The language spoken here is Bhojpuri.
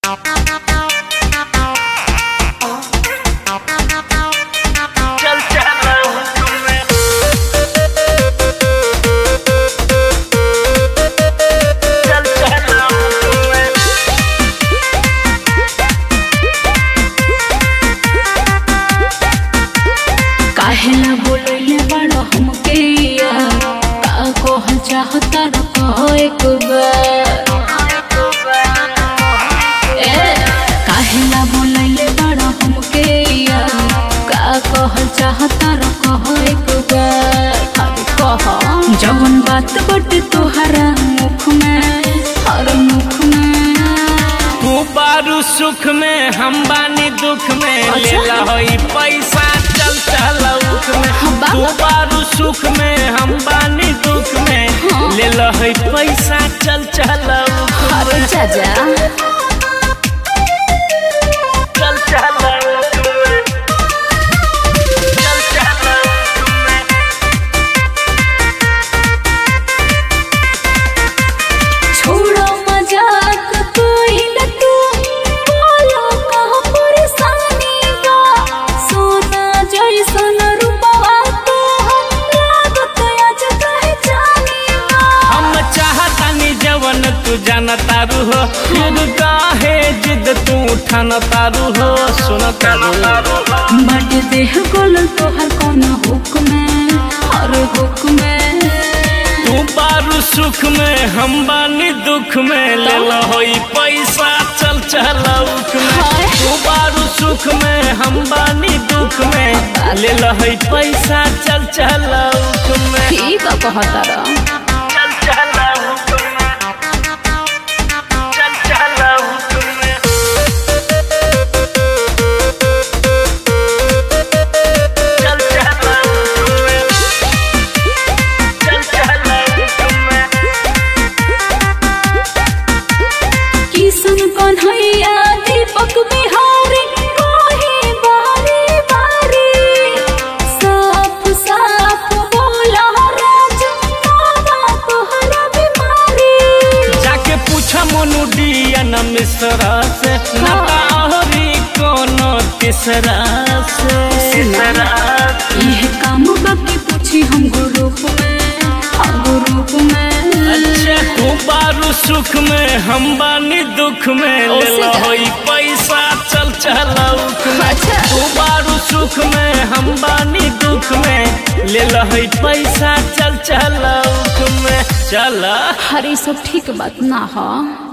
काहेला बोलैले बड़ा हमके यार का कहल चाहता र कहो एक बार काहेला बोलैले बड़ा हमके यार का कहल चाहता र कहो एक बार अरे कह जवन बात बटे तोहरा मुख में हर मुख में तू बारू सुख में हम बानी दुख में लेला होई पैसा चल चलौक में तू बारू सुख में हम बानी दुख में लेला होई पैसा चल चलौक में अरे चाचा चल चलौक में चल चलौक में छोड़ो मजाक कोई न तू बोलो कहाँ परेशानी बा सोना जैसन रूपवा तो लागत आज कहे जानी बा हम चाहतानी जवन तू जानतारू हो फिर काहे जिद तू ठानतारू हो सुनतारू बट देह गोल तोहर कौन हुक्म हर हुक्म तू बारू सुख में हम बानी दुख में लेला होई पैसा चल चलौक में तू बारू सुख में हम बानी दुख में लेला होई पैसा चल चलौक में ठीक कहता रहा चल चलौक में चल चलौक में चल चलौक में चल चलौक में किसन कन्हैया दीपक बिहारी कोही बारी बारी साफ साफ बोला राज बाबा तोहरा बीमारी जाके पूछा मोनू डियन मिश्रा से नताहरी कोनो तीसरा से यह काम बाकी पूछी हम ग्रुप में अच्छा तू बारू सुख में हम बानी दुख में लेला होई पैसा चल चलौक में अच्छा। तू बारू सुख में हम बानी दुख में लेला होई पैसा चल चलौक में चला हरे सब ठीक बात ना हो।